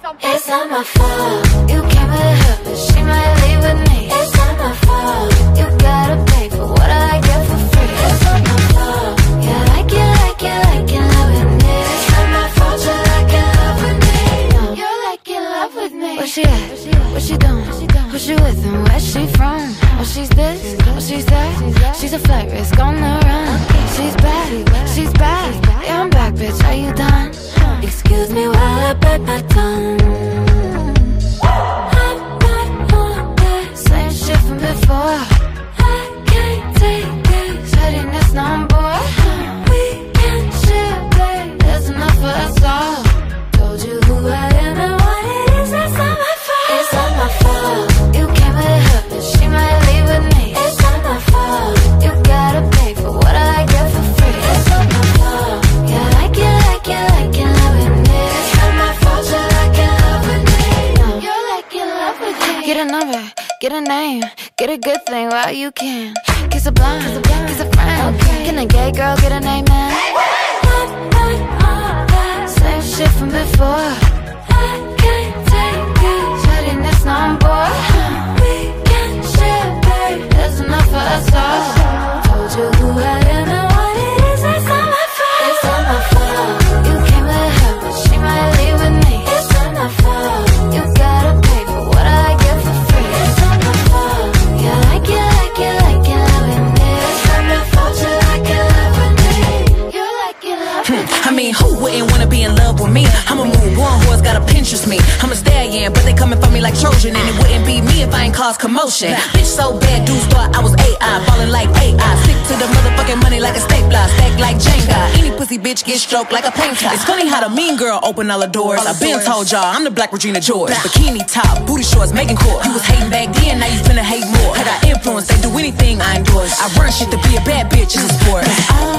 It's not my fault. You came with her, but she might leave with me. It's not my fault. You gotta pay for what I get for free. It's not my fault. You like it, like it, like it, love with me. It's not my fault. You like it, love with me. No, you like it, love with me. Where she at? What she doing? Who she with and where she from? Oh, she's this, oh, she's that. She's a flight risk on the run. She's back, she's back. Yeah, I'm back, bitch, are you done? Excuse me while I bite my tongue. I'm not on that same shit from before. I can't take this pettiness no more. We can share, babe, there's enough for us all. Told you who I am and what it is, that's not my fault. It's not my fault. You came with her, but she might leave with me. It's not my fault. You gotta pay for what I get for free. It's not my fault. You like it, like it, like it, love with me. It's not my fault. You like it, love with me. No, you like it, love with me. Get a number, get a name, get a good thing while you can. Kiss a blind, kiss a friend. Can a gay girl get a name, man? Same shit from before. I can't take it. Pettiness no more. We can share, babe. There's enough for us all. Told you who I am and what it is. It's not my fault. It's not my fault. You came with her, but she might leave with me. It's not my fault. You gotta pay for what I get for free. It's not my fault. You like it, like it, like it, love with me. It's not my fault. You like it, love with me. You like it, love with me. I mean, who wouldn't wanna be in love with me? I'm a moon, one horse, gotta Pinterest me. I'm a stallion, but they coming for me like Trojan. And it wouldn't be me if I ain't cause commotion. Bitch so bad, dudes thought I was AI. Ballin' like AI. Stick to the motherfucking money like a stapler. Stack like Jenga. Any pussy bitch get stroked like a painter. It's funny how the mean girl open all the doors. I been told y'all, I'm the Black Regina George. Bikini top, booty shorts, making court. You was hating back then, now you finna hate more. I got influence, they do anything I endorse. I run shit to be a bad bitch, it's a sport.